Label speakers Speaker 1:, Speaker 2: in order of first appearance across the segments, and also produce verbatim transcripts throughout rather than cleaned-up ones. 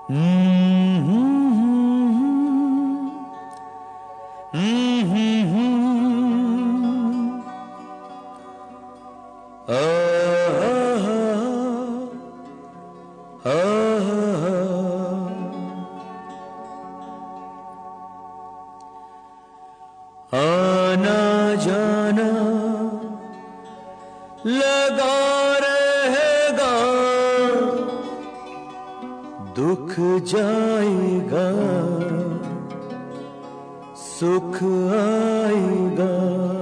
Speaker 1: आना जाना लगा रहेगा, दुख जाएगा सुख आएगा।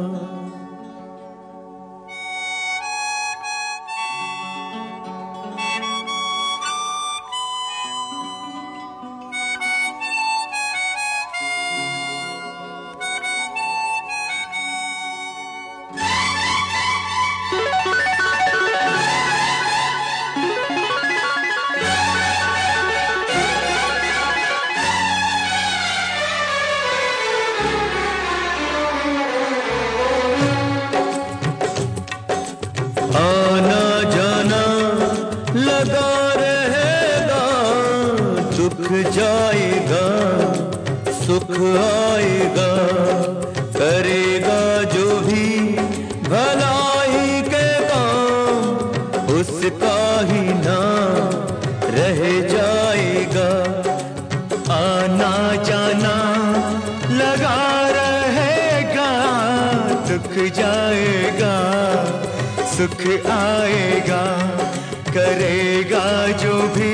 Speaker 1: आना जाना लगा रहेगा, दुख जाएगा सुख आएगा। करेगा जो भी भलाई के काम, उसका ही नाम रह जाएगा। आना जाना लगा रहेगा, दुख जाएगा सुख आएगा। करेगा जो भी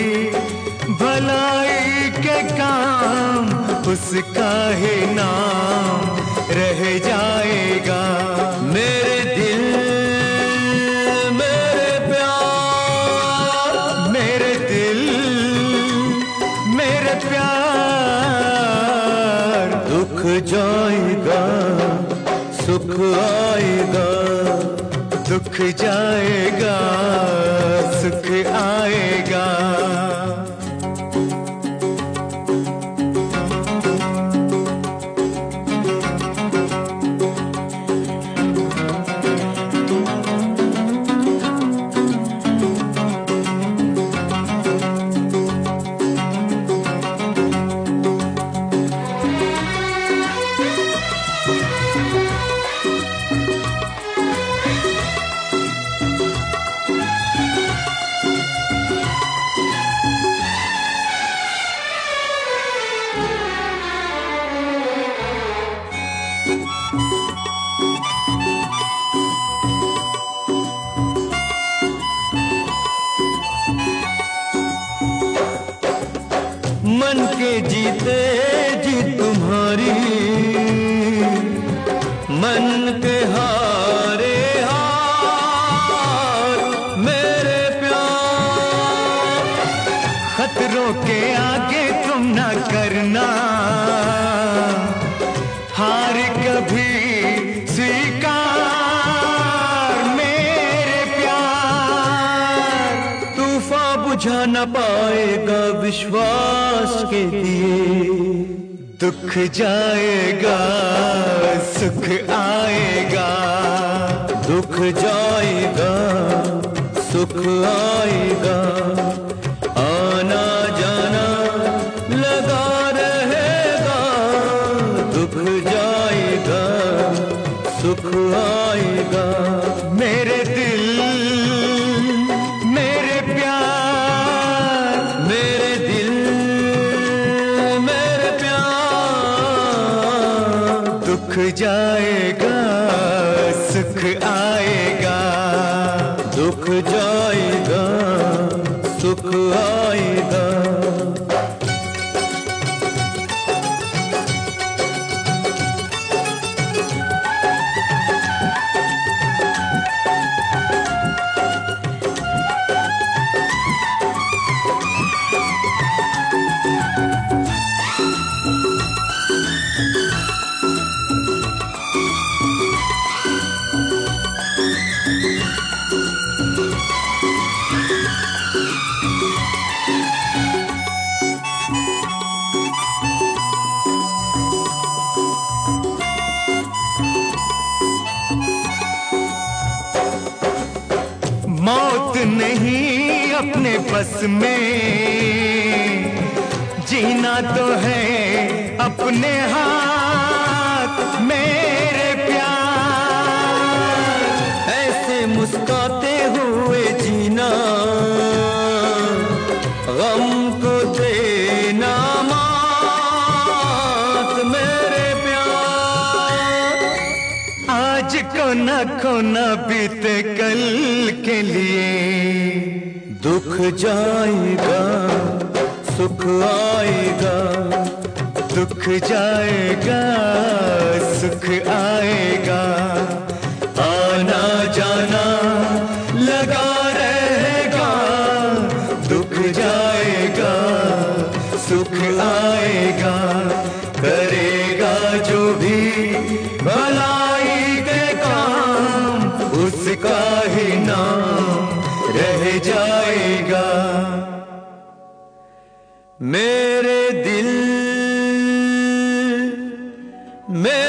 Speaker 1: भलाई के काम, उसका ही नाम रह जाएगा। मेरे दिल मेरे प्यार, मेरे दिल मेरे प्यार, दुख जाएगा सुख आएगा। दुख जाएगा सुख आएगा। मन के जीते जी तुम्हारी, मन के हारे हार। मेरे प्यार खतरों के आगे तुम ना करना, हार कभी स्वीकार। मेरे प्यार तूफान बुझा न पाएगा विश्वास के दिए। दुख जाएगा सुख आएगा, दुख जाएगा सुख आएगा। आना जाना लगा रहेगा, दुख जाएगा सुख आएगा। मेरे दिल मेरे प्यार, मेरे दिल मेरे प्यार, दुख जाएगा सुख आएगा। दुख जाएगा सुख आएगा। मौत नहीं अपने बस में, तो है अपने हाथ मेरे प्यार, ऐसे मुस्कुराते हुए जीना, गम को देना मात मेरे प्यार। आज को ना खोना बीते कल के लिए, दुख जाएगा सुख आएगा, दुख जाएगा सुख आएगा, आना जाना लगा रहेगा, दुख जाएगा सुख आएगा, करेगा जो भी भलाई के काम, उसका ही नाम रह जाएगा। मेरे दिल में